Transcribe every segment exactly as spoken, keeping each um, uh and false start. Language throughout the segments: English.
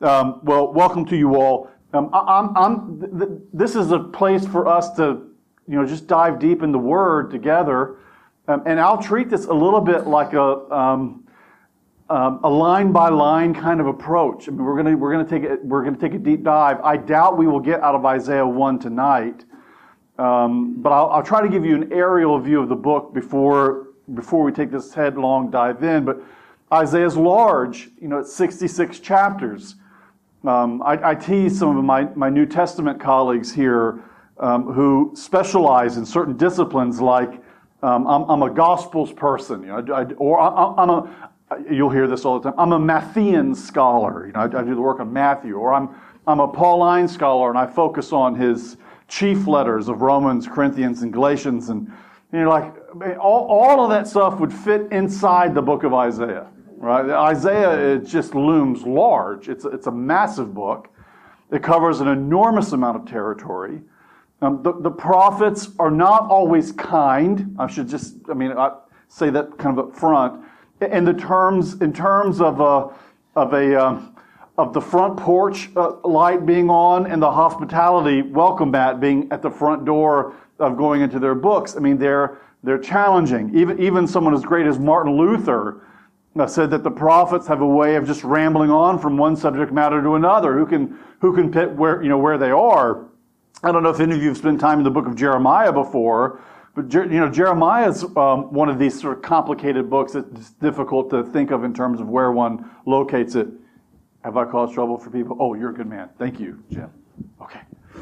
Um, well, welcome to you all. Um, I, I'm, I'm, th- th- this is a place for us to, you know, just dive deep in the Word together, um, and I'll treat this a little bit like a um, um, a line by line kind of approach. I mean, we're gonna we're gonna take it we're gonna take a deep dive. I doubt we will get out of Isaiah one tonight, um, but I'll, I'll try to give you an aerial view of the book before before we take this headlong dive in. But Isaiah's large, you know, it's sixty-six chapters. Um, I, I tease some of my, my New Testament colleagues here um, who specialize in certain disciplines, like um, I'm, I'm a Gospels person, you know, I, I, or I, I'm a, you'll hear this all the time, I'm a Matthean scholar, you know, I, I do the work on Matthew, or I'm I'm a Pauline scholar and I focus on his chief letters of Romans, Corinthians, and Galatians, and you know, like all, all of that stuff would fit inside the book of Isaiah. Right? Isaiah, it just looms large. It's, it's a massive book. It covers an enormous amount of territory. Um, the, the prophets are not always kind. I should just, I mean, I say that kind of up front. In the terms, in terms of a, of a, um, of the front porch uh, light being on and the hospitality welcome mat being at the front door of going into their books. I mean, they're they're challenging. Even even someone as great as Martin Luther I said that the prophets have a way of just rambling on from one subject matter to another. Who can who can pit where you know where they are? I don't know if any of you have spent time in the book of Jeremiah before, but you know Jeremiah is um, one of these sort of complicated books that's difficult to think of in terms of where one locates it. Have I caused trouble for people? Oh, you're a good man. Thank you, Jim. Okay.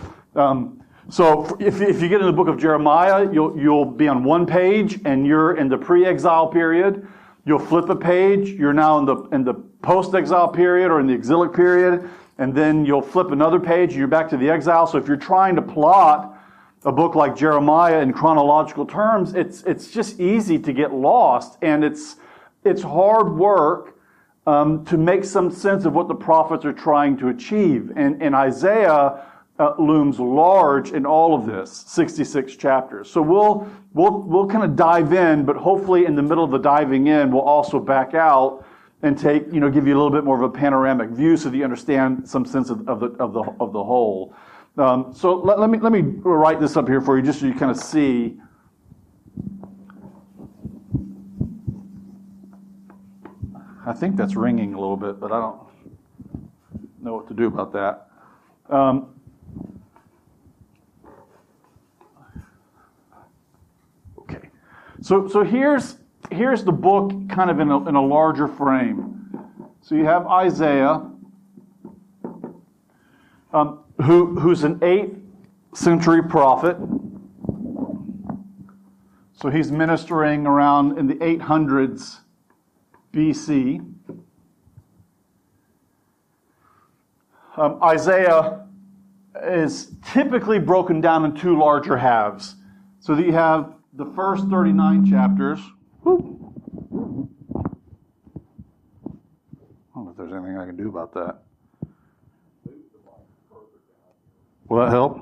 Um, so if if you get in the book of Jeremiah, you'll you'll be on one page and you're in the pre-exile period. You'll flip a page, you're now in the in the post-exile period or in the exilic period, and then you'll flip another page and you're back to the exile. So if you're trying to plot a book like Jeremiah in chronological terms, it's it's just easy to get lost, and it's it's hard work um, to make some sense of what the prophets are trying to achieve. And, and Isaiah uh, looms large in all of this, sixty-six chapters. So we'll We'll we'll kind of dive in, but hopefully in the middle of the diving in, we'll also back out and take, you know, give you a little bit more of a panoramic view so that you understand some sense of, of the of the of the whole. Um, so let, let me let me write this up here for you, just so you kind of see. I think that's ringing a little bit, but I don't know what to do about that. Um, So, so here's here's the book kind of in a, in a larger frame. So you have Isaiah, um, who who's an eighth century prophet. So he's ministering around in the eight hundreds B C. Um, Isaiah is typically broken down in two larger halves. So that you have the first thirty-nine chapters. Whoop. I don't know if there's anything I can do about that. Will that help?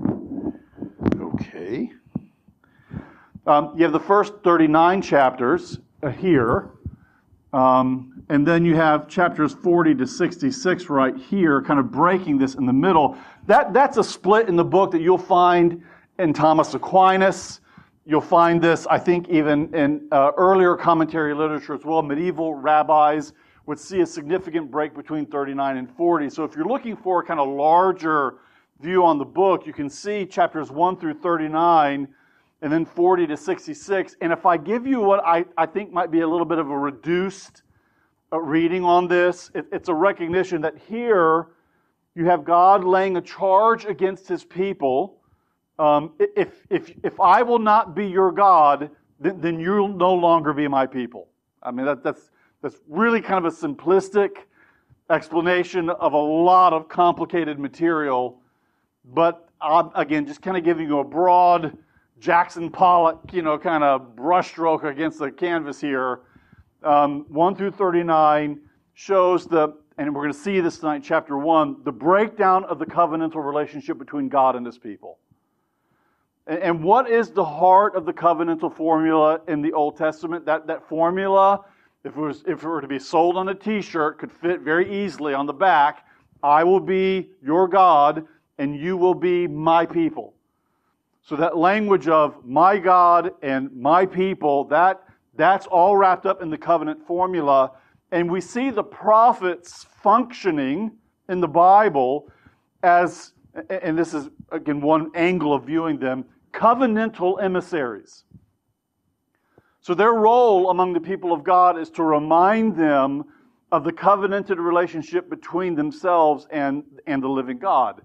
Okay. Um, you have the first thirty-nine chapters uh, here. Um, and then you have chapters forty to sixty-six right here, kind of breaking this in the middle. That That's a split in the book that you'll find in Thomas Aquinas. You'll find this, I think, even in uh, earlier commentary literature as well. Medieval rabbis would see a significant break between thirty-nine and forty. So if you're looking for a kind of larger view on the book, you can see chapters one through thirty-nine and then forty to sixty-six. And if I give you what I, I think might be a little bit of a reduced uh, reading on this, it, it's a recognition that here you have God laying a charge against his people. Um, if if if I will not be your God, then, then you'll no longer be my people. I mean that that's that's really kind of a simplistic explanation of a lot of complicated material, but I'm, again, just kind of giving you a broad Jackson Pollock, you know, kind of brushstroke against the canvas here. Um, one through thirty-nine shows the, and we're going to see this tonight, chapter one, the breakdown of the covenantal relationship between God and his people. And what is the heart of the covenantal formula in the Old Testament? That that formula, if it was if it were to be sold on a T-shirt, could fit very easily on the back. I will be your God, and you will be my people. So that language of my God and my people, that that's all wrapped up in the covenant formula. And we see the prophets functioning in the Bible as, and this is, again, one angle of viewing them, covenantal emissaries. So their role among the people of God is to remind them of the covenanted relationship between themselves and, and the living God.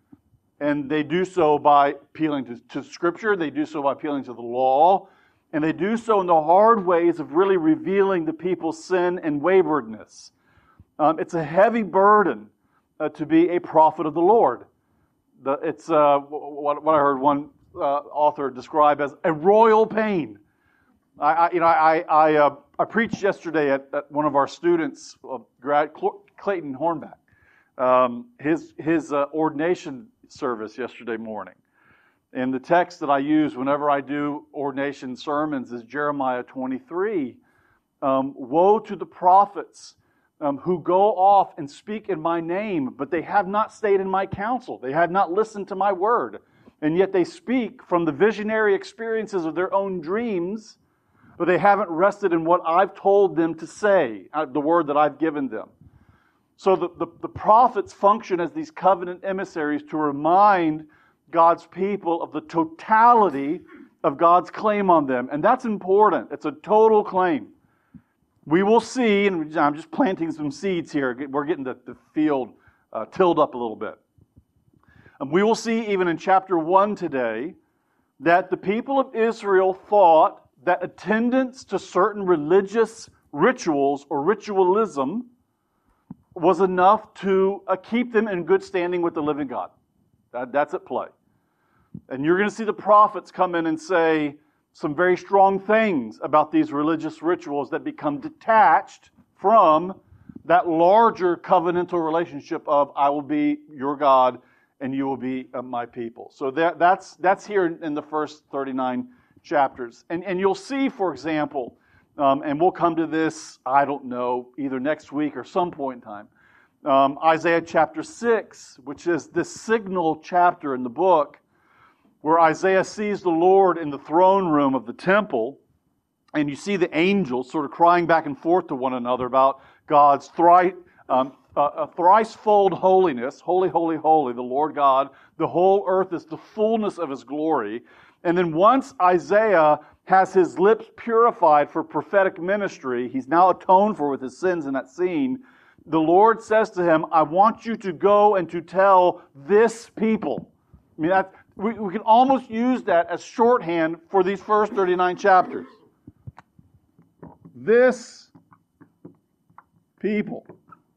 And they do so by appealing to, to Scripture, they do so by appealing to the law, and they do so in the hard ways of really revealing the people's sin and waywardness. Um, it's a heavy burden uh, to be a prophet of the Lord. The, it's uh, what, what I heard one uh, author describe as a royal pain. I, I you know I I, uh, I preached yesterday at, at one of our students, uh, grad, Clayton Hornback, um, his his uh, ordination service yesterday morning. And the text that I use whenever I do ordination sermons is Jeremiah twenty-three. Um, Woe to the prophets um, who go off and speak in my name, but they have not stayed in my counsel. They have not listened to my word. And yet they speak from the visionary experiences of their own dreams, but they haven't rested in what I've told them to say, the word that I've given them. So the, the, the prophets function as these covenant emissaries to remind God's people of the totality of God's claim on them. And that's important. It's a total claim. We will see, and I'm just planting some seeds here. We're getting the, the field uh, tilled up a little bit. And we will see even in chapter one today that the people of Israel thought that attendance to certain religious rituals or ritualism was enough to uh, keep them in good standing with the living God. That, that's at play. And you're going to see the prophets come in and say some very strong things about these religious rituals that become detached from that larger covenantal relationship of I will be your God and you will be uh, my people. So that, that's, that's here in, in the first thirty-nine chapters. And, and you'll see, for example, um, and we'll come to this, I don't know, either next week or some point in time, um, Isaiah chapter six, which is this signal chapter in the book where Isaiah sees the Lord in the throne room of the temple, and you see the angels sort of crying back and forth to one another about God's thrice, um, uh, a thrice-fold holiness, holy, holy, holy, the Lord God. The whole earth is the fullness of His glory. And then once Isaiah has his lips purified for prophetic ministry, he's now atoned for with his sins in that scene, the Lord says to him, I want you to go and to tell this people. I mean, that, we, we can almost use that as shorthand for these first thirty-nine chapters. This people.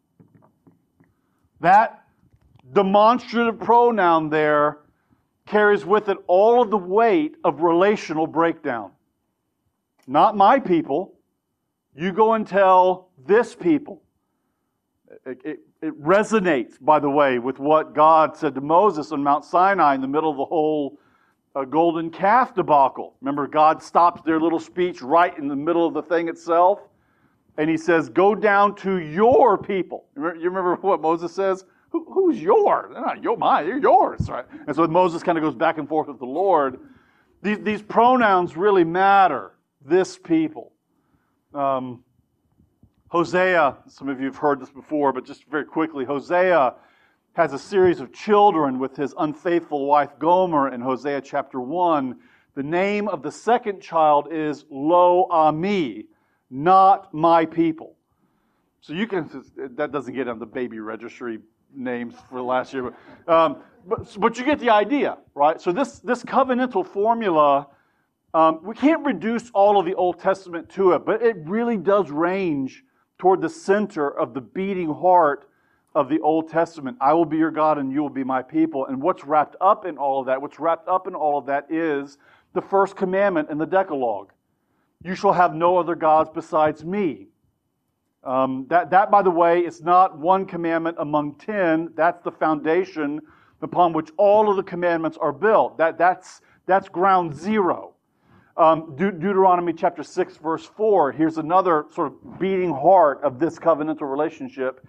That demonstrative pronoun there carries with it all of the weight of relational breakdown. Not my people. You go and tell this people. It, it, it resonates, by the way, with what God said to Moses on Mount Sinai in the middle of the whole uh, golden calf debacle. Remember, God stops their little speech right in the middle of the thing itself, and He says, go down to your people. You remember, you remember what Moses says? Who, who's yours? They're not your, mine, they're yours, right? And so Moses kind of goes back and forth with the Lord. These, these pronouns really matter. This people. Um, Hosea, some of you have heard this before, but just very quickly, Hosea has a series of children with his unfaithful wife Gomer in Hosea chapter one. The name of the second child is Lo Ami, not my people. So you can, that doesn't get on the baby registry names for last year, but, um, but, but you get the idea, right? So this, this covenantal formula, um, we can't reduce all of the Old Testament to it, but it really does range toward the center of the beating heart of the Old Testament. I will be your God and you will be my people. And what's wrapped up in all of that, what's wrapped up in all of that is the first commandment in the Decalogue. You shall have no other gods besides me. Um, that, that, by the way, is not one commandment among ten. That's the foundation upon which all of the commandments are built. That, that's, that's ground zero. Um, De- Deuteronomy chapter six, verse four, here's another sort of beating heart of this covenantal relationship.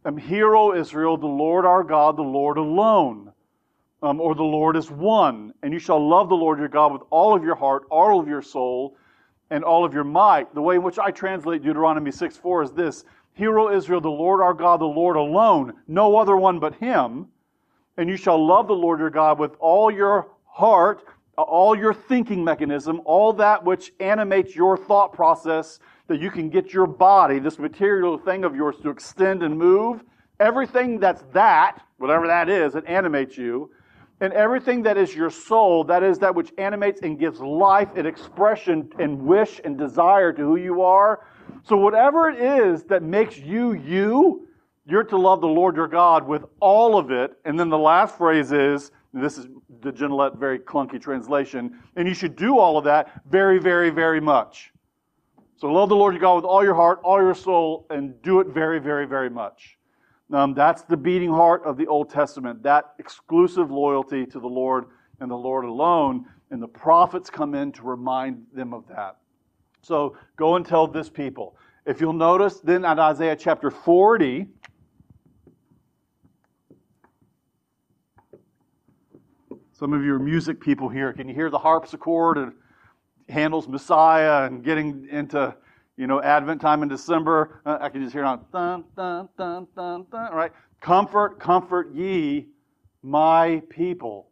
Um, Hear, O Israel, the Lord our God, the Lord alone. Um, or the Lord is one. And you shall love the Lord your God with all of your heart, all of your soul, and all of your might. The way in which I translate Deuteronomy six four is this: Hear, O Israel, the Lord our God, the Lord alone, no other one but Him. And you shall love the Lord your God with all your heart, all your thinking mechanism, all that which animates your thought process, that you can get your body, this material thing of yours, to extend and move. Everything that's that, whatever that is, that animates you, and everything that is your soul, that is that which animates and gives life and expression and wish and desire to who you are. So whatever it is that makes you you, you're to love the Lord your God with all of it. And then the last phrase is, and this is the Gillette very clunky translation, and you should do all of that very, very, very much. So love the Lord your God with all your heart, all your soul, and do it very, very, very much. Um, that's the beating heart of the Old Testament, that exclusive loyalty to the Lord and the Lord alone. And the prophets come in to remind them of that. So go and tell this people. If you'll notice, then at Isaiah chapter forty, some of you are music people here. Can you hear the harpsichord and Handel's Messiah and getting into, you know, Advent time in December? Uh, I can just hear it on dun, dun, dun, dun, dun, right? Comfort, comfort ye my people.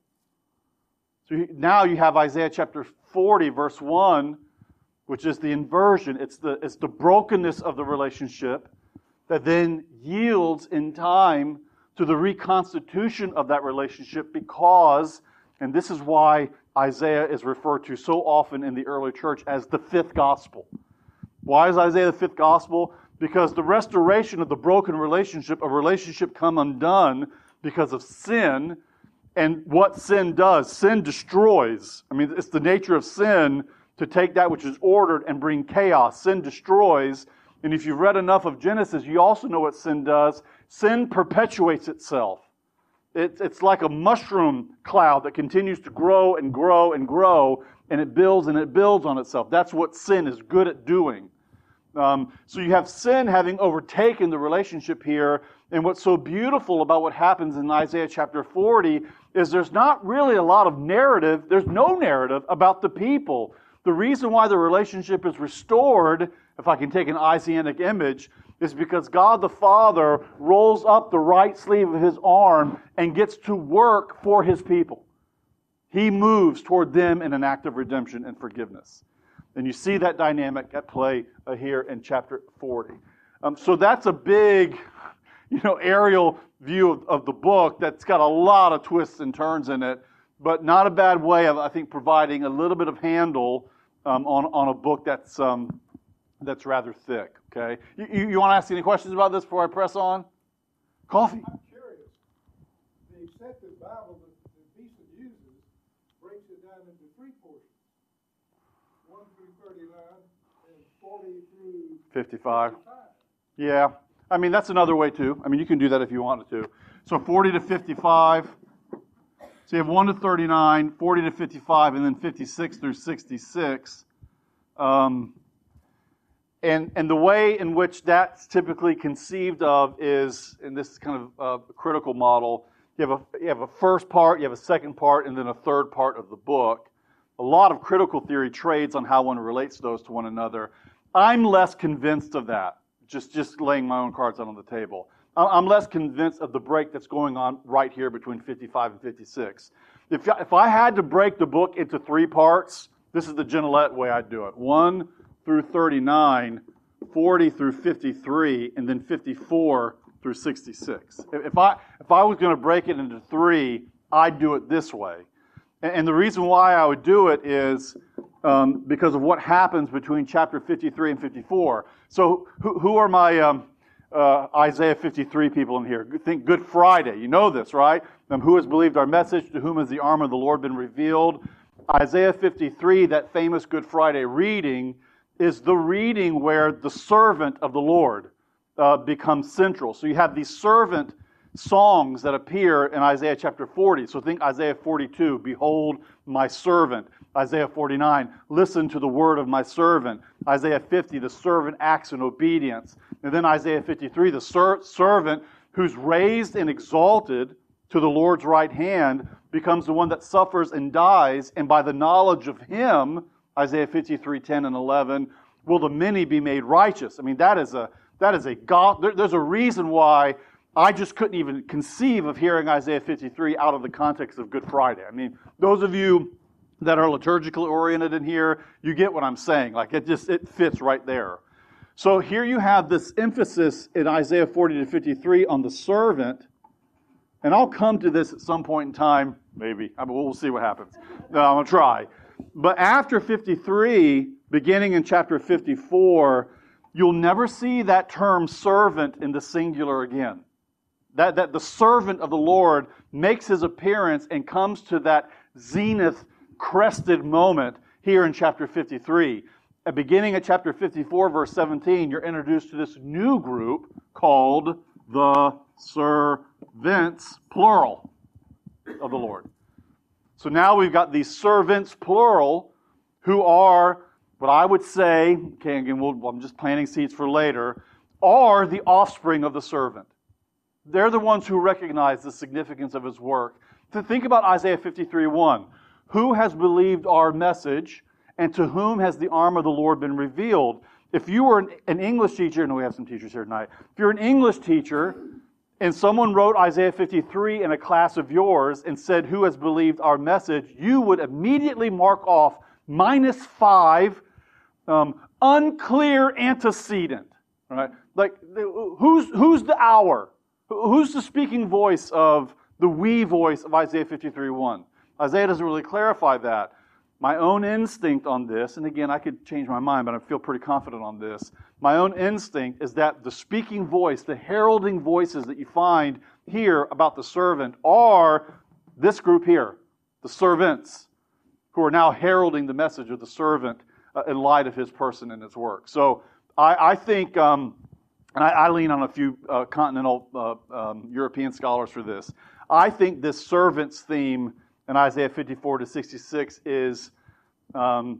So now you have Isaiah chapter forty, verse one, which is the inversion. It's the, it's the brokenness of the relationship that then yields in time to the reconstitution of that relationship, because, and this is why Isaiah is referred to so often in the early church as the fifth gospel. Why is Isaiah the fifth gospel? Because the restoration of the broken relationship, a relationship come undone because of sin, and what sin does, sin destroys. I mean, it's the nature of sin to take that which is ordered and bring chaos. Sin destroys, and if you've read enough of Genesis, you also know what sin does. Sin perpetuates itself. It's, it's like a mushroom cloud that continues to grow and grow and grow, and it builds and it builds on itself. That's what sin is good at doing. Um, so you have sin having overtaken the relationship here, and what's so beautiful about what happens in Isaiah chapter forty is there's not really a lot of narrative, there's no narrative about the people. The reason why the relationship is restored, if I can take an Isaianic image, is because God the Father rolls up the right sleeve of His arm and gets to work for His people. He moves toward them in an act of redemption and forgiveness. And you see that dynamic at play uh, here in chapter forty. Um, so that's a big, you know, aerial view of, of the book that's got a lot of twists and turns in it, but not a bad way of, I think, providing a little bit of handle um, on, on a book that's um, that's rather thick. Okay, you, you, you want to ask any questions about this before I press on? Coffee. I'm curious. The accepted Bible that, that Beeson uses breaks it down into three portions. one through thirty-nine and forty through fifty-five. fifty-five. Yeah. I mean, that's another way too. I mean, you can do that if you wanted to. So forty to fifty-five. So you have one to thirty-nine, forty to fifty-five, and then fifty-six through sixty-six. Um, and and the way in which that's typically conceived of is, and this is kind of a critical model, you have a you have a first part, you have a second part, and then a third part of the book. A lot of critical theory trades on how one relates those to one another. I'm less convinced of that. Just, just laying my own cards out on the table. I'm less convinced of the break that's going on right here between fifty-five and fifty-six. If, if I had to break the book into three parts, this is the Gillette way I'd do it. one through thirty-nine, forty through fifty-three, and then fifty-four through sixty-six. If I, if I was going to break it into three, I'd do it this way. And the reason why I would do it is um, because of what happens between chapter fifty-three and fifty-four. So who, who are my um, uh, Isaiah fifty-three people in here? Think Good Friday. You know this, right? Um, who has believed our message? To whom has the arm of the Lord been revealed? Isaiah fifty-three, that famous Good Friday reading, is the reading where the servant of the Lord uh, becomes central. So you have these servant songs that appear in Isaiah chapter forty. So think Isaiah forty-two, behold my servant. Isaiah forty-nine, listen to the word of my servant. Isaiah fifty, the servant acts in obedience. And then Isaiah fifty-three, the ser- servant who's raised and exalted to the Lord's right hand, becomes the one that suffers and dies, and by the knowledge of him, Isaiah fifty-three, ten and eleven, will the many be made righteous. I mean, that is a that is a God. There, there's a reason why I just couldn't even conceive of hearing Isaiah fifty-three out of the context of Good Friday. I mean, those of you that are liturgically oriented in here, you get what I'm saying. Like, it just, it fits right there. So here you have this emphasis in Isaiah forty to fifty-three on the servant, and I'll come to this at some point in time, maybe. I mean, we'll see what happens. No, I'm going to try. But after fifty-three, beginning in chapter fifty-four, you'll never see that term servant in the singular again. That, that the servant of the Lord makes his appearance and comes to that zenith, crested moment here in chapter fifty-three. At beginning at chapter fifty-four, verse seventeen, you're introduced to this new group called the servants, plural, of the Lord. So now we've got these servants, plural, who are, what I would say, okay, again, we'll, I'm just planting seeds for later, are the offspring of the servant. They're the ones who recognize the significance of his work. To think about Isaiah fifty-three, one. Who has believed our message, and to whom has the arm of the Lord been revealed? If you were an, an English teacher, and we have some teachers here tonight, if you're an English teacher, and someone wrote Isaiah fifty-three in a class of yours and said, who has believed our message, you would immediately mark off minus five, um, unclear antecedent. Right? Like, who's, who's the our? Who's the speaking voice of the we voice of Isaiah fifty-three, one? Isaiah doesn't really clarify that. My own instinct on this, and again, I could change my mind, but I feel pretty confident on this. My own instinct is that the speaking voice, the heralding voices that you find here about the servant are this group here, the servants, who are now heralding the message of the servant uh, in light of his person and his work. So I, I think, um, and I, I lean on a few uh, continental uh, um, European scholars for this, I think this servant's theme in Isaiah fifty-four to sixty-six is um,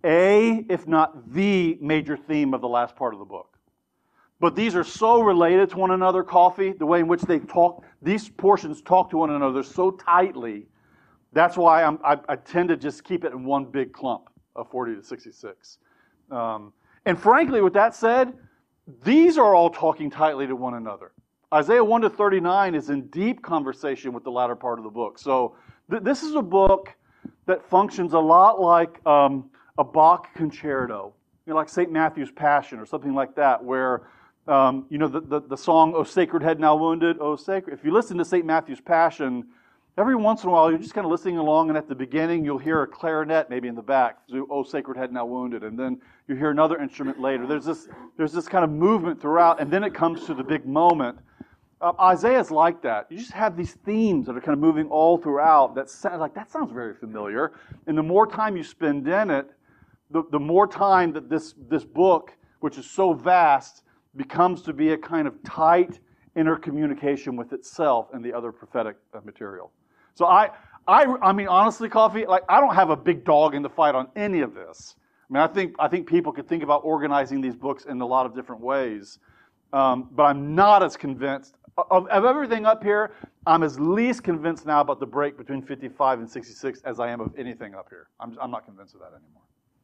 a, if not the, major theme of the last part of the book. But these are so related to one another, Coffee, the way in which they talk, these portions talk to one another so tightly. That's why I'm, I, I tend to just keep it in one big clump of forty to sixty-six. Um, and frankly, with that said, these are all talking tightly to one another. Isaiah one to thirty-nine is in deep conversation with the latter part of the book. So th- this is a book that functions a lot like um, a Bach concerto, you know, like Saint Matthew's Passion or something like that, where, um, you know, the, the, the song, O Sacred Head Now Wounded, O Sacred. If you listen to Saint Matthew's Passion, every once in a while you're just kind of listening along, and at the beginning you'll hear a clarinet maybe in the back, O Sacred Head Now Wounded, and then you hear another instrument later. There's this, there's this kind of movement throughout, and then it comes to the big moment. Uh, Isaiah's like that. You just have these themes that are kind of moving all throughout. That sounds like that sounds very familiar. And the more time you spend in it, the, the more time that this this book, which is so vast, becomes to be a kind of tight intercommunication with itself and the other prophetic uh, material. So I, I, I mean, honestly, Coffee, like I don't have a big dog in the fight on any of this. I mean, I think I think people could think about organizing these books in a lot of different ways, um, but I'm not as convinced. Of, of everything up here, I'm as least convinced now about the break between fifty-five and sixty-six as I am of anything up here. I'm, I'm not convinced of that anymore.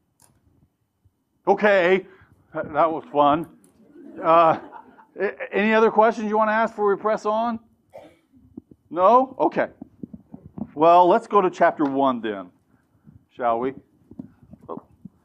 Okay, that was fun. Uh, any other questions you want to ask before we press on? No? Okay. Well, let's go to chapter one then, shall we? Oh.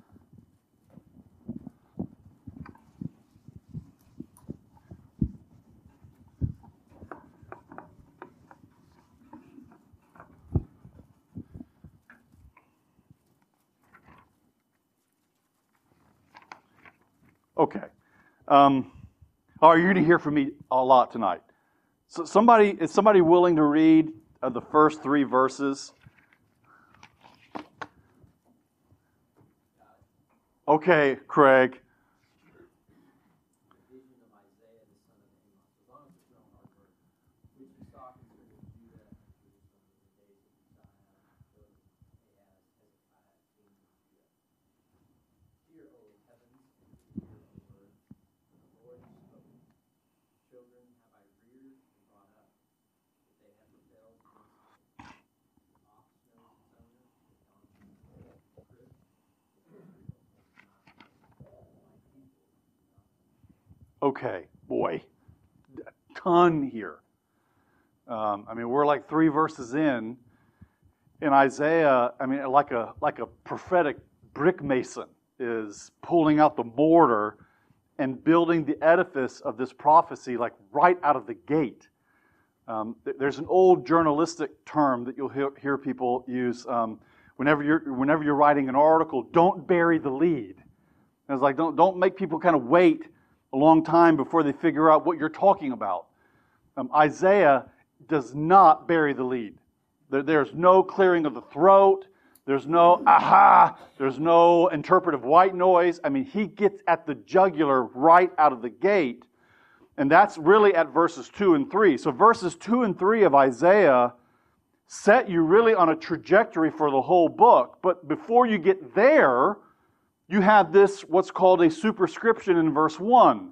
Okay. Um, oh, you're going to hear from me a lot tonight. So somebody, is somebody willing to read uh, the first three verses? Okay, Craig. Okay, boy, a ton here. Um, I mean, we're like three verses in, in Isaiah. I mean, like a like a prophetic brick mason is pulling out the mortar and building the edifice of this prophecy, like right out of the gate. Um, there's an old journalistic term that you'll hear, hear people use um, whenever you're whenever you're writing an article. Don't bury the lead. And it's like don't don't make people kind of wait a long time before they figure out what you're talking about. Um, Isaiah does not bury the lead. There, there's no clearing of the throat. There's no aha. There's no interpretive white noise. I mean, he gets at the jugular right out of the gate. And that's really at verses two and three. So verses two and three of Isaiah set you really on a trajectory for the whole book. But before you get there, you have this, what's called a superscription in verse one.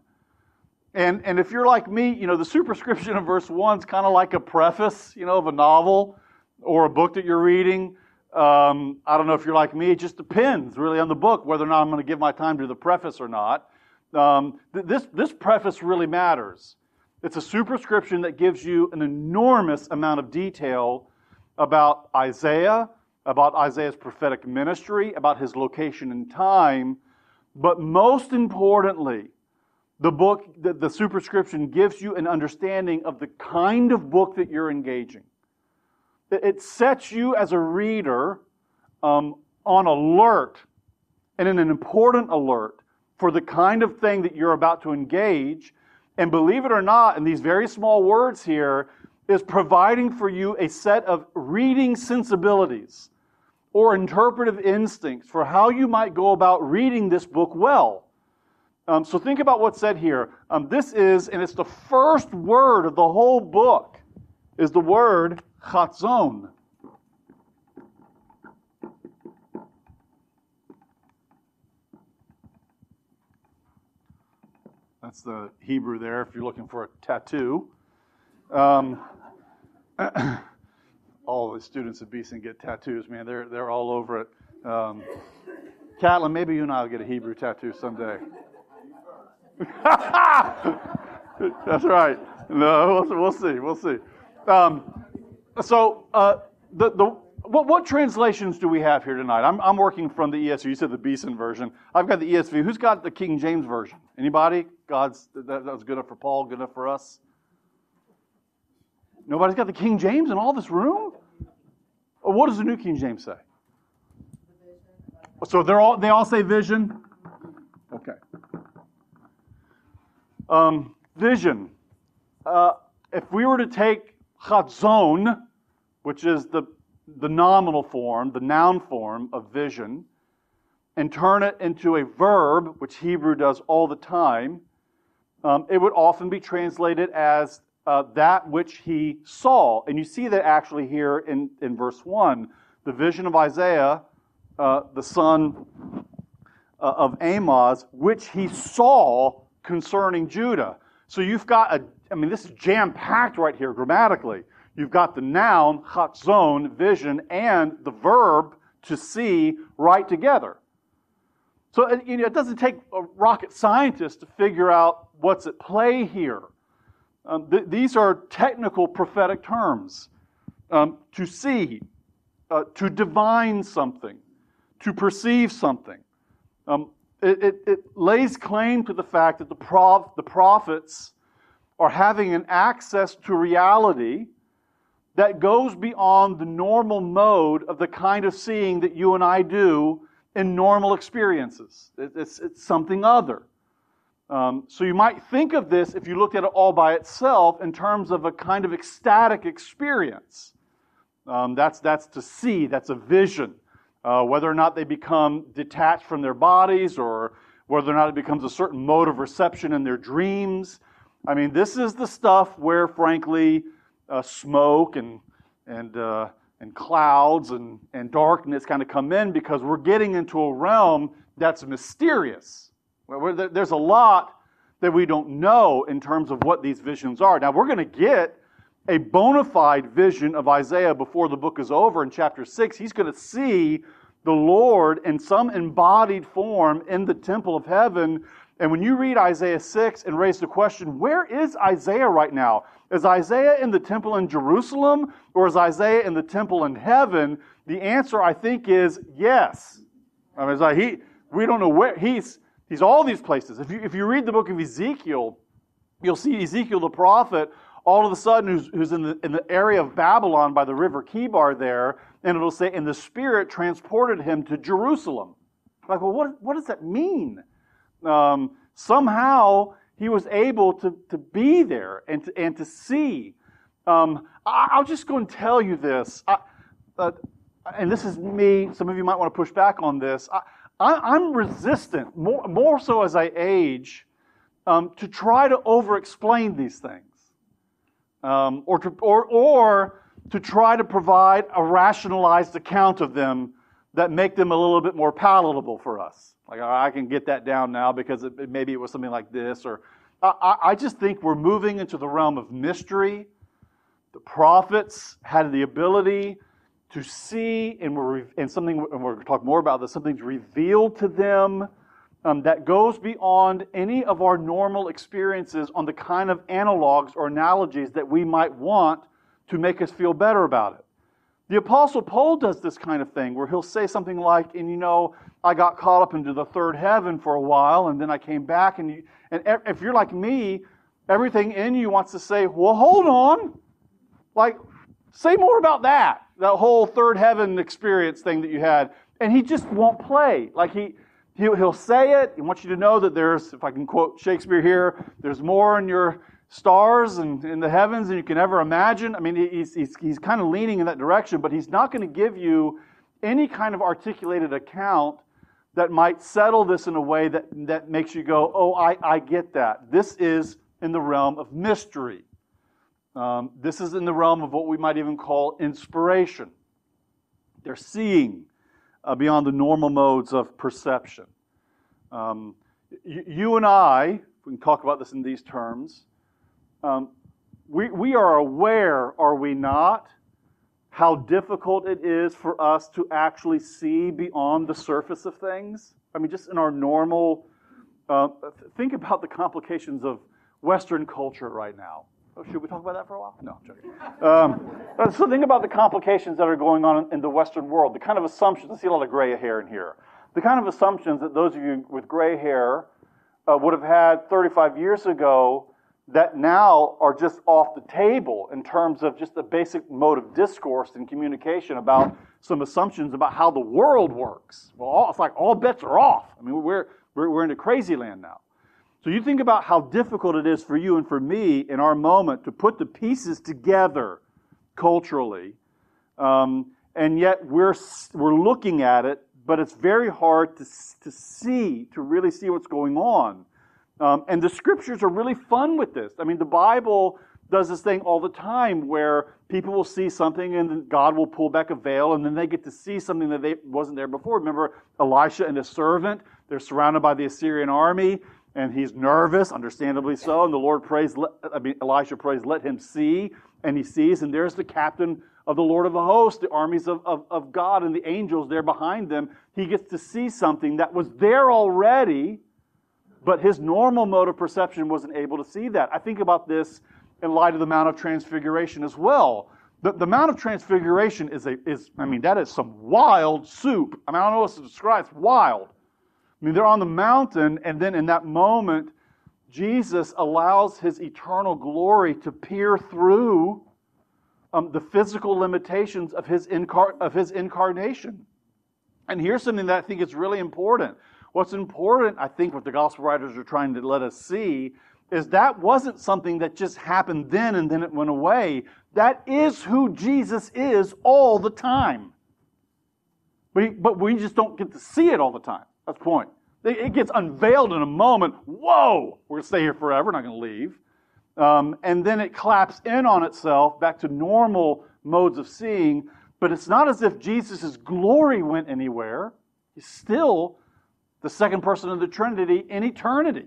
And, and if you're like me, you know, the superscription in verse one is kind of like a preface, you know, of a novel or a book that you're reading. Um, I don't know if you're like me. It just depends really on the book, whether or not I'm going to give my time to the preface or not. Um, th- this, this preface really matters. It's a superscription that gives you an enormous amount of detail about Isaiah, about Isaiah's prophetic ministry, about his location and time. But most importantly, the book, the, the superscription gives you an understanding of the kind of book that you're engaging. It, it sets you as a reader um, on alert, and in an important alert, for the kind of thing that you're about to engage. And believe it or not, in these very small words here, is providing for you a set of reading sensibilities or interpretive instincts for how you might go about reading this book well. Um, so think about what's said here. Um, this is, and it's the first word of the whole book, is the word chatzon. That's the Hebrew there if you're looking for a tattoo. Um, all the students at Beeson get tattoos, man. They're they're all over it. Um, Catlin, maybe you and I will get a Hebrew tattoo someday. That's right. No, we'll, we'll see. We'll see. Um, so uh, the the what what translations do we have here tonight? I'm I'm working from the E S V. You said the Beeson version. I've got the E S V. Who's got the King James version? Anybody? God's that, that was good enough for Paul. Good enough for us. Nobody's got the King James in all this room? Or what does the New King James say? So they're all they all say vision? Okay. Um, vision. Uh, if we were to take chatzon, which is the, the nominal form, the noun form of vision, and turn it into a verb, which Hebrew does all the time, um, it would often be translated as uh, that which he saw. And you see that actually here in, in verse one. The vision of Isaiah, uh, the son uh, of Amoz, which he saw concerning Judah. So you've got a, I mean, this is jam-packed right here grammatically. You've got the noun, chatzon, vision, and the verb, to see, right together. So you know, it doesn't take a rocket scientist to figure out what's at play here. Um, th- these are technical prophetic terms. Um, to see, uh, to divine something, to perceive something. Um, it, it, it lays claim to the fact that the, prof- the prophets are having an access to reality that goes beyond the normal mode of the kind of seeing that you and I do in normal experiences. It, it's, it's something other. Um, so you might think of this, if you looked at it all by itself, in terms of a kind of ecstatic experience. Um, that's, that's to see, that's a vision. Uh, whether or not they become detached from their bodies, or whether or not it becomes a certain mode of reception in their dreams. I mean, this is the stuff where, frankly, uh, smoke and and uh, and clouds and, and darkness kind of come in, because we're getting into a realm that's mysterious. Where there's a lot that we don't know in terms of what these visions are. Now, we're going to get a bona fide vision of Isaiah before the book is over in chapter six. He's going to see the Lord in some embodied form in the temple of heaven, And when you read Isaiah six and raise the question, where is Isaiah right now? Is Isaiah in the temple in Jerusalem, or is Isaiah in the temple in heaven? The answer, I think, is yes. I mean, it's like he, we don't know where, he's, he's all these places. If you, if you read the book of Ezekiel, you'll see Ezekiel the prophet, all of a sudden, who's, who's in, the, in the area of Babylon by the river Kibar there, and it'll say, and the Spirit transported him to Jerusalem. Like, well, what, what does that mean? Um, somehow, he was able to, to be there and to, and to see. Um, I, I'll just go and tell you this. I, uh, and this is me. Some of you might want to push back on this. I, I, I'm resistant, more, more so as I age, um, to try to over-explain these things. Um, or, to, or, or to try to provide a rationalized account of them that make them a little bit more palatable for us. Like, I can get that down now because it, maybe it was something like this. Or I, I just think we're moving into the realm of mystery. The prophets had the ability to see, and, we're, and something, and we're going to talk more about this, something's revealed to them um, that goes beyond any of our normal experiences on the kind of analogs or analogies that we might want to make us feel better about it. The Apostle Paul does this kind of thing where he'll say something like, and you know, I got caught up into the third heaven for a while, and then I came back, and you, and if you're like me, everything in you wants to say, well, hold on. Like, say more about that, that whole third heaven experience thing that you had. And he just won't play. Like, he, he'll, he'll say it. He wants you to know that there's, if I can quote Shakespeare here, there's more in your stars and in the heavens than you can ever imagine. I mean, he's, he's, he's kind of leaning in that direction, but he's not going to give you any kind of articulated account that might settle this in a way that, that makes you go, oh, I, I get that. This is in the realm of mystery. Um, this is in the realm of what we might even call inspiration. They're seeing uh, beyond the normal modes of perception. Um, you, you and I, we can talk about this in these terms, um, we, we are aware, are we not, how difficult it is for us to actually see beyond the surface of things? I mean, just in our normal, uh, think about the complications of Western culture right now. Oh, should we talk about that for a while? No, I'm joking. Um, so think about the complications that are going on in the Western world, the kind of assumptions, I see a lot of gray hair in here, the kind of assumptions that those of you with gray hair uh, would have had thirty-five years ago that now are just off the table in terms of just the basic mode of discourse and communication about some assumptions about how the world works. Well, all, it's like all bets are off. I mean, we're, we're, we're in a crazy land now. So you think about how difficult it is for you and for me in our moment to put the pieces together culturally, um, and yet we're we're looking at it, but it's very hard to to see, to really see what's going on. Um, and the Scriptures are really fun with this. I mean, the Bible does this thing all the time where people will see something and then God will pull back a veil and then they get to see something that they wasn't there before. Remember Elisha and his servant? They're surrounded by the Assyrian army. And he's nervous, understandably so. And the Lord prays, let, I mean, Elisha prays, let him see. And he sees, and there's the captain of the Lord of the hosts, the armies of, of, of God, and the angels there behind them. He gets to see something that was there already, but his normal mode of perception wasn't able to see that. I think about this in light of the Mount of Transfiguration as well. The, the Mount of Transfiguration is, a is, I mean, that is some wild soup. I mean, I don't know what to describe. It's wild. I mean, they're on the mountain, and then in that moment, Jesus allows His eternal glory to peer through um, the physical limitations of his, incar- of his incarnation. And here's something that I think is really important. What's important, I think, what the gospel writers are trying to let us see, is that wasn't something that just happened then and then it went away. That is who Jesus is all the time. But, he, but we just don't get to see it all the time. That's the point. It gets unveiled in a moment. Whoa! We're going to stay here forever, not going to leave. Um, and then it claps in on itself back to normal modes of seeing. But it's not as if Jesus' glory went anywhere. He's still the second person of the Trinity in eternity.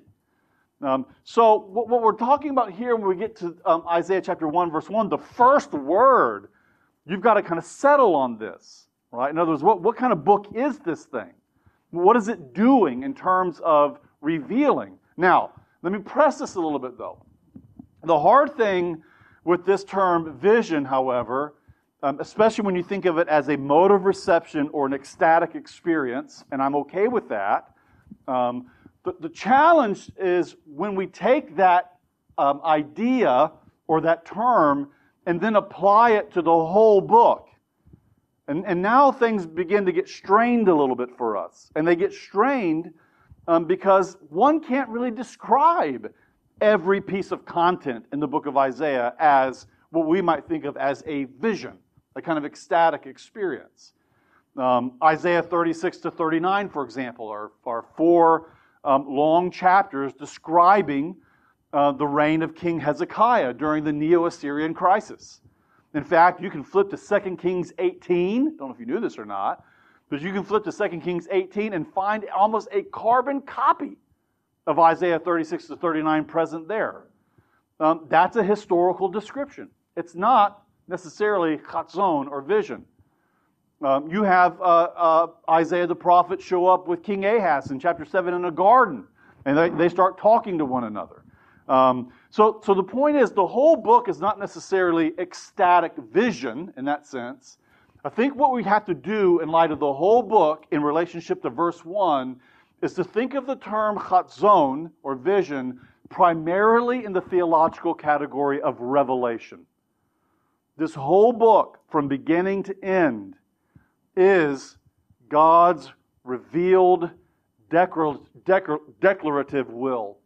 Um, so what, what we're talking about here when we get to um, Isaiah chapter one, verse one, the first word, you've got to kind of settle on this. Right? In other words, what, what kind of book is this thing? What is it doing in terms of revealing. Now, let me press this a little bit, though. The hard thing with this term vision, however, um, especially when you think of it as a mode of reception or an ecstatic experience, and I'm okay with that, um, the, the challenge is when we take that um, idea or that term and then apply it to the whole book. And, and now things begin to get strained a little bit for us. And they get strained um, because one can't really describe every piece of content in the book of Isaiah as what we might think of as a vision, a kind of ecstatic experience. Um, Isaiah thirty-six to thirty-nine, for example, are, are four um, long chapters describing uh, the reign of King Hezekiah during the Neo-Assyrian crisis. In fact, you can flip to Second Kings eighteen. I don't know if you knew this or not, but you can flip to Second Kings eighteen and find almost a carbon copy of Isaiah thirty-six to thirty-nine present there. Um, that's a historical description. It's not necessarily chatzon or vision. Um, you have uh, uh, Isaiah the prophet show up with King Ahaz in chapter seven in a garden, and they, they start talking to one another. Um, so, so the point is, the whole book is not necessarily ecstatic vision in that sense. I think what we have to do in light of the whole book in relationship to verse one is to think of the term chatzon, or vision, primarily in the theological category of revelation. This whole book, from beginning to end, is God's revealed declar- declar- declarative will.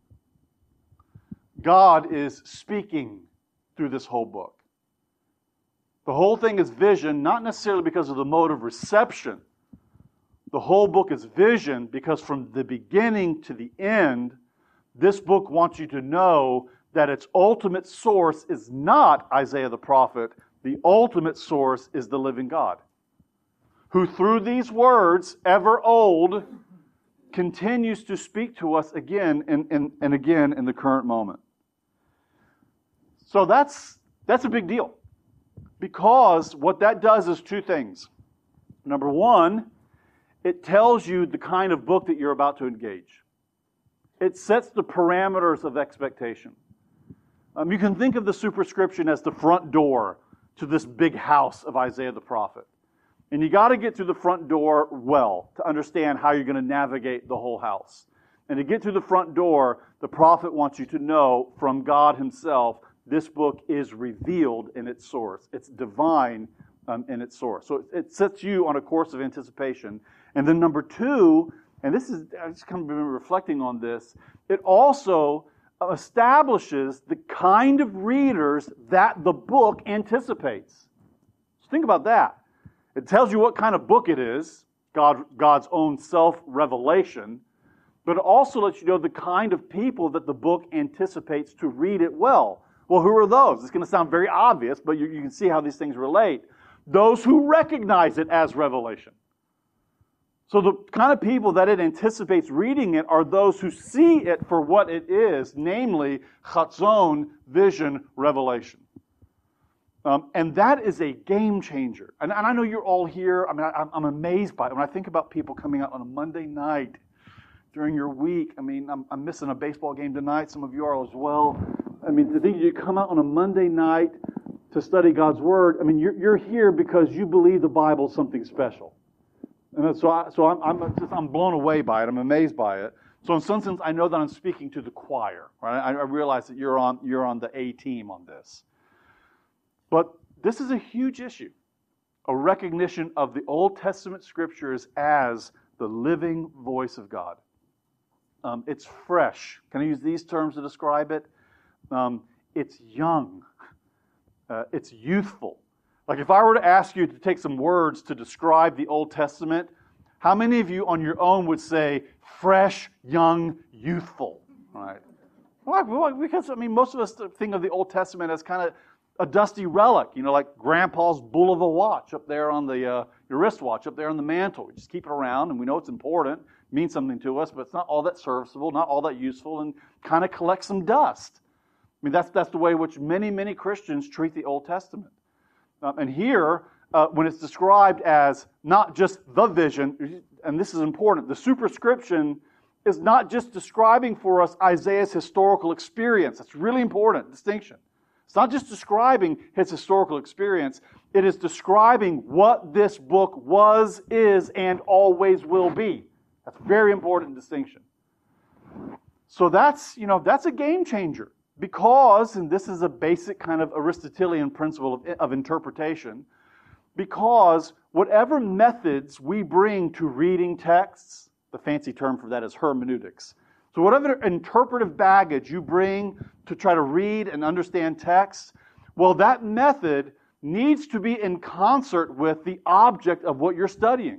God is speaking through this whole book. The whole thing is vision, not necessarily because of the mode of reception. The whole book is vision because from the beginning to the end, this book wants you to know that its ultimate source is not Isaiah the prophet. The ultimate source is the living God, who through these words, ever old, continues to speak to us again and, and, and again in the current moment. So that's, that's a big deal, because what that does is two things. Number one, it tells you the kind of book that you're about to engage. It sets the parameters of expectation. Um, you can think of the superscription as the front door to this big house of Isaiah the prophet. And you got to get through the front door well to understand how you're going to navigate the whole house. And to get through the front door, the prophet wants you to know from God himself, this book is revealed in its source. It's divine um, in its source. So it, it sets you on a course of anticipation. And then number two, and this is, I just kind of been reflecting on this, it also establishes the kind of readers that the book anticipates. So think about that. It tells you what kind of book it is, God, God's own self-revelation, but it also lets you know the kind of people that the book anticipates to read it well. Well, who are those? It's going to sound very obvious, but you, you can see how these things relate. Those who recognize it as revelation. So the kind of people that it anticipates reading it are those who see it for what it is, namely chatzon, vision, revelation. Um, and that is a game changer. And, and I know you're all here. I mean, I, I'm amazed by it. When I think about people coming out on a Monday night during your week, I mean, I'm, I'm missing a baseball game tonight. Some of you are as well. I mean, to think you come out on a Monday night to study God's Word, I mean, you're, you're here because you believe the Bible is something special. And so, I, so I'm, I'm, just, I'm blown away by it. I'm amazed by it. So in some sense, I know that I'm speaking to the choir. Right? I, I realize that you're on, you're on the A team on this. But this is a huge issue, a recognition of the Old Testament Scriptures as the living voice of God. Um, it's fresh. Can I use these terms to describe it? Um, it's young. Uh, it's youthful. Like if I were to ask you to take some words to describe the Old Testament, how many of you on your own would say fresh, young, youthful? Right? Why? Because, I mean, most of us think of the Old Testament as kind of a dusty relic, you know, like Grandpa's Bulova watch up there on the, uh, your wristwatch up there on the mantle. We just keep it around, and we know it's important, it means something to us, but it's not all that serviceable, not all that useful, and kind of collects some dust. I mean, that's that's the way which many, many Christians treat the Old Testament. Um, and here, uh, when it's described as not just the vision, and this is important, the superscription is not just describing for us Isaiah's historical experience. That's really important distinction. It's not just describing his historical experience. It is describing what this book was, is, and always will be. That's a very important distinction. So that's, you know, that's a game changer. Because, and this is a basic kind of Aristotelian principle of, of interpretation, because whatever methods we bring to reading texts, the fancy term for that is hermeneutics. So whatever interpretive baggage you bring to try to read and understand texts, well, that method needs to be in concert with the object of what you're studying.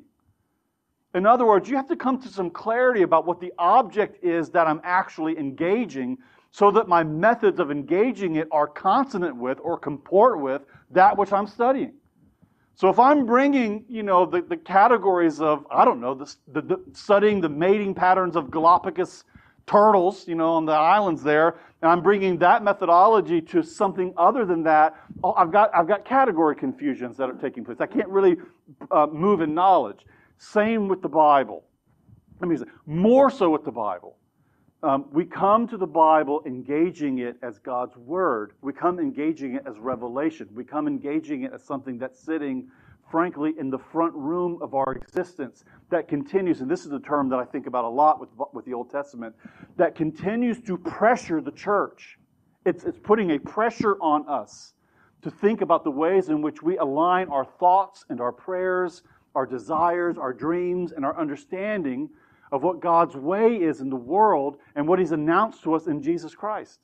In other words, you have to come to some clarity about what the object is that I'm actually engaging, so that my methods of engaging it are consonant with or comport with that which I'm studying. So if I'm bringing, you know, the, the categories of, I don't know, the, the, the studying the mating patterns of Galapagos turtles, you know, on the islands there, and I'm bringing that methodology to something other than that, I've got I've got category confusions that are taking place. I can't really uh, move in knowledge. Same with the Bible. Let me say, more so with the Bible. Um, we come to the Bible engaging it as God's Word. We come engaging it as revelation. We come engaging it as something that's sitting, frankly, in the front room of our existence, that continues, and this is a term that I think about a lot with, with the Old Testament, that continues to pressure the church. It's, it's putting a pressure on us to think about the ways in which we align our thoughts and our prayers, our desires, our dreams, and our understanding of what God's way is in the world and what He's announced to us in Jesus Christ.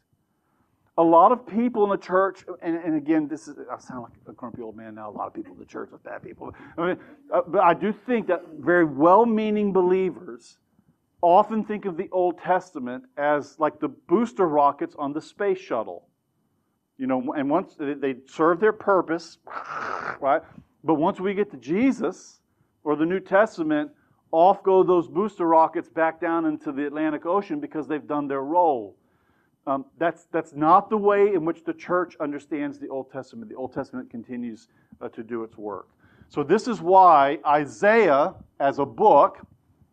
A lot of people in the church, and, and again, this is, I sound like a grumpy old man now, a lot of people in the church are bad people. I mean, uh, but I do think that very well-meaning believers often think of the Old Testament as like the booster rockets on the space shuttle. You know, and once they, they serve their purpose, right? But once we get to Jesus or the New Testament, off go those booster rockets back down into the Atlantic Ocean because they've done their role. Um, that's that's not the way in which the church understands the Old Testament. The Old Testament continues uh, to do its work. So this is why Isaiah, as a book,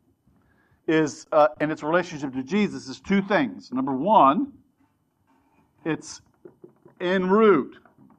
is uh, and its relationship to Jesus is two things. Number one, it's en route.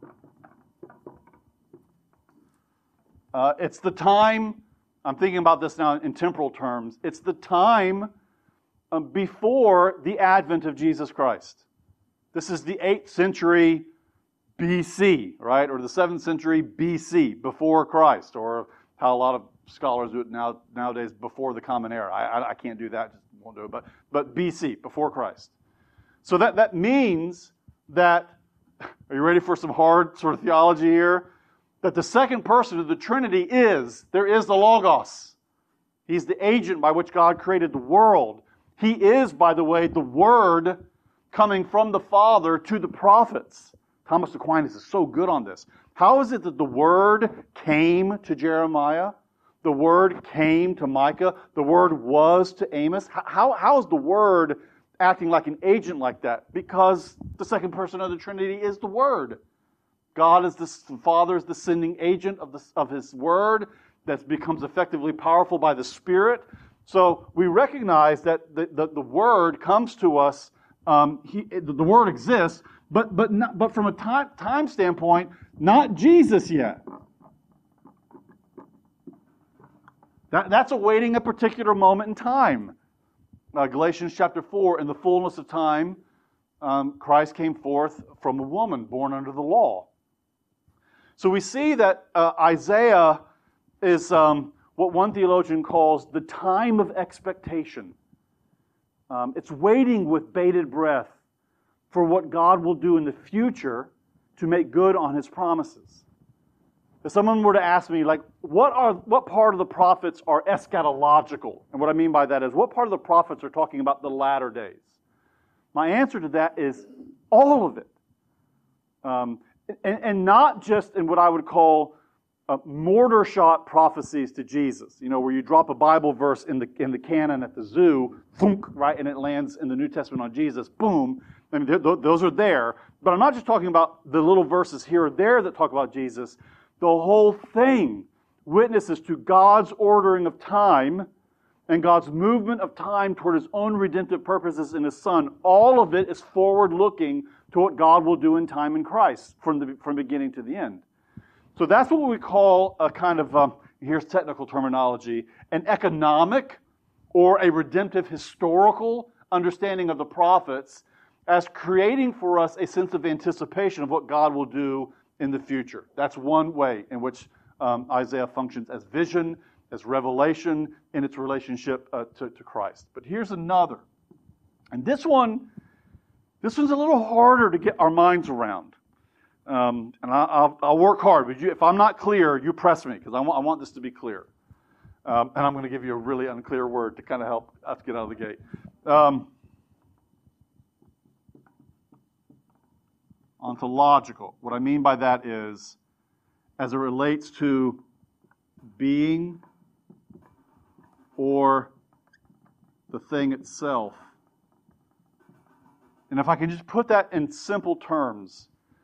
Uh, it's the time. I'm thinking about this now in temporal terms. It's the time um, before the advent of Jesus Christ. This is the eighth century B C, right? Or the seventh century B C, before Christ, or how a lot of scholars do it now nowadays, before the Common Era. I, I, I can't do that, just won't do it. But, but B C, before Christ. So that, that means that, are you ready for some hard sort of theology here? That the second person of the Trinity is, there is the Logos. He's the agent by which God created the world. He is, by the way, the Word coming from the Father to the prophets. Thomas Aquinas is so good on this. How is it that the Word came to Jeremiah? The Word came to Micah? The Word was to Amos? How, how is the Word acting like an agent like that? Because the second person of the Trinity is the Word. God is the Father is the sending agent of, the, of His Word that becomes effectively powerful by the Spirit. So we recognize that the, the, the Word comes to us. Um, he, the Word exists, but but not, but from a time, time standpoint, not Jesus yet. That, that's awaiting a particular moment in time. Uh, Galatians chapter four, in the fullness of time, um, Christ came forth from a woman born under the law. So we see that uh, Isaiah is um, what one theologian calls the time of expectation. Um, it's waiting with bated breath for what God will do in the future to make good on His promises. If someone were to ask me, like, what are what part of the prophets are eschatological? And what I mean by that is, what part of the prophets are talking about the latter days? My answer to that is all of it. Um, And, and not just in what I would call uh, mortar shot prophecies to Jesus, you know, where you drop a Bible verse in the in the canon at the zoo, thunk, right, and it lands in the New Testament on Jesus, boom. I mean, th- those are there. But I'm not just talking about the little verses here or there that talk about Jesus. The whole thing witnesses to God's ordering of time and God's movement of time toward His own redemptive purposes in His Son, all of it is forward-looking to what God will do in time in Christ from the from beginning to the end. So that's what we call a kind of, um, here's technical terminology, an economic or a redemptive historical understanding of the prophets as creating for us a sense of anticipation of what God will do in the future. That's one way in which um, Isaiah functions as vision, as revelation in its relationship uh, to, to Christ. But here's another. And this one, this one's a little harder to get our minds around. Um, and I, I'll, I'll work hard. But you, if I'm not clear, you press me, because I want, I want this to be clear. Um, and I'm going to give you a really unclear word to kind of help us get out of the gate. Um, ontological. What I mean by that is, as it relates to being or the thing itself. And if I can just put that in simple terms,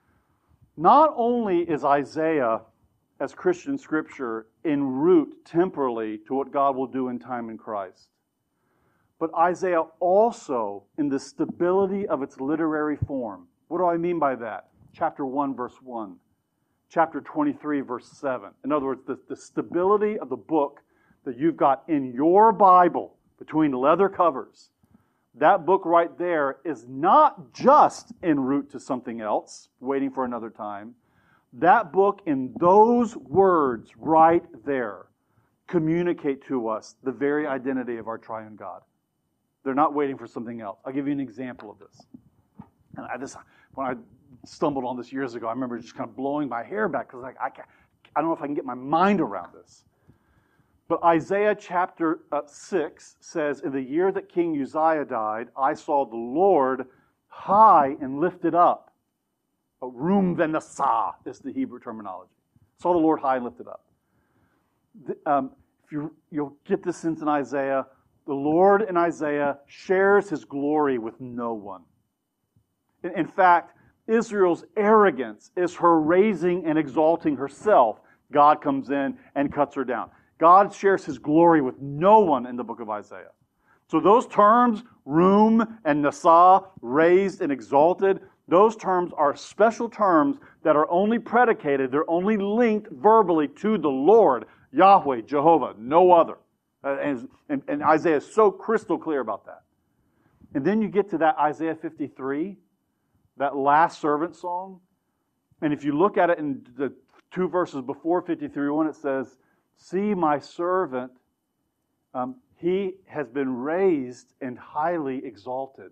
not only is Isaiah, as Christian scripture, en route temporally to what God will do in time in Christ, but Isaiah also in the stability of its literary form. What do I mean by that? Chapter one, verse one. Chapter twenty-three, verse seven. In other words, the, the stability of the book that you've got in your Bible between leather covers, that book right there is not just en route to something else, waiting for another time. That book in those words right there communicate to us the very identity of our triune God. They're not waiting for something else. I'll give you an example of this. And I just, when I stumbled on this years ago, I remember just kind of blowing my hair back because like, I, can't, I don't know if I can get my mind around this. But Isaiah chapter uh, six says, in the year that King Uzziah died, I saw the Lord high and lifted up. Rum venasah is the Hebrew terminology. Saw the Lord high and lifted up. The, um, if you, you'll get this sense in Isaiah, the Lord in Isaiah shares His glory with no one. In, in fact, Israel's arrogance is her raising and exalting herself. God comes in and cuts her down. God shares His glory with no one in the book of Isaiah. So those terms, rum and nasah, raised and exalted, those terms are special terms that are only predicated, they're only linked verbally to the Lord, Yahweh, Jehovah, no other. And, and, and Isaiah is so crystal clear about that. And then you get to that Isaiah fifty-three, that last servant song. And if you look at it in the two verses before fifty-three, one, it says, see my servant, um, he has been raised and highly exalted.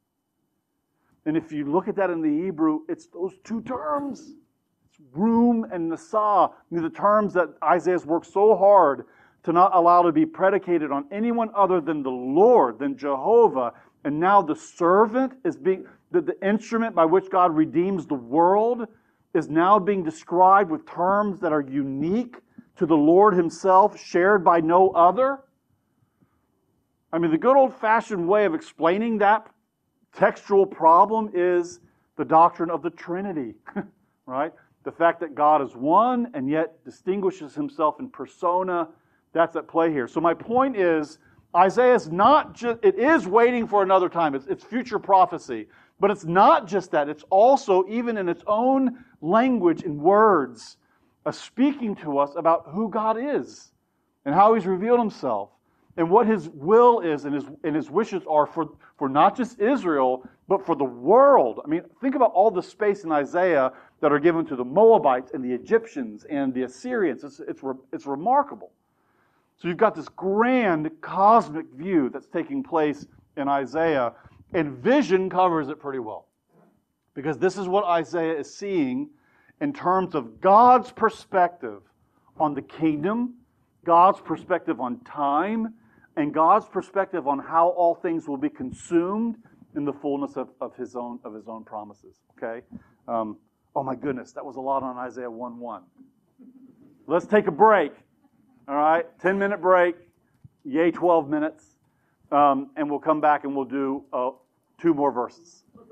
And if you look at that in the Hebrew, it's those two terms. It's rum and nasah. The terms that Isaiah's worked so hard to not allow to be predicated on anyone other than the Lord, than Jehovah. And now the servant is being, the, the instrument by which God redeems the world is now being described with terms that are unique to the Lord Himself, shared by no other. I mean, the good old-fashioned way of explaining that textual problem is the doctrine of the Trinity, right? The fact that God is one and yet distinguishes Himself in persona, that's at play here. So my point is, Isaiah is not just, it is waiting for another time. It's, it's future prophecy. But it's not just that. It's also, even in its own language and words, uh, speaking to us about who God is and how He's revealed Himself and what His will is and His, and His wishes are for, for not just Israel, but for the world. I mean, think about all the space in Isaiah that are given to the Moabites and the Egyptians and the Assyrians. It's, it's, it's remarkable. So you've got this grand cosmic view that's taking place in Isaiah, and vision covers it pretty well. Because this is what Isaiah is seeing in terms of God's perspective on the kingdom, God's perspective on time, and God's perspective on how all things will be consumed in the fullness of, of His own of His own promises. Okay? Um, oh my goodness, that was a lot on Isaiah one one. Let's take a break. All right, ten-minute break, yay, twelve minutes, um, and we'll come back and we'll do uh, two more verses.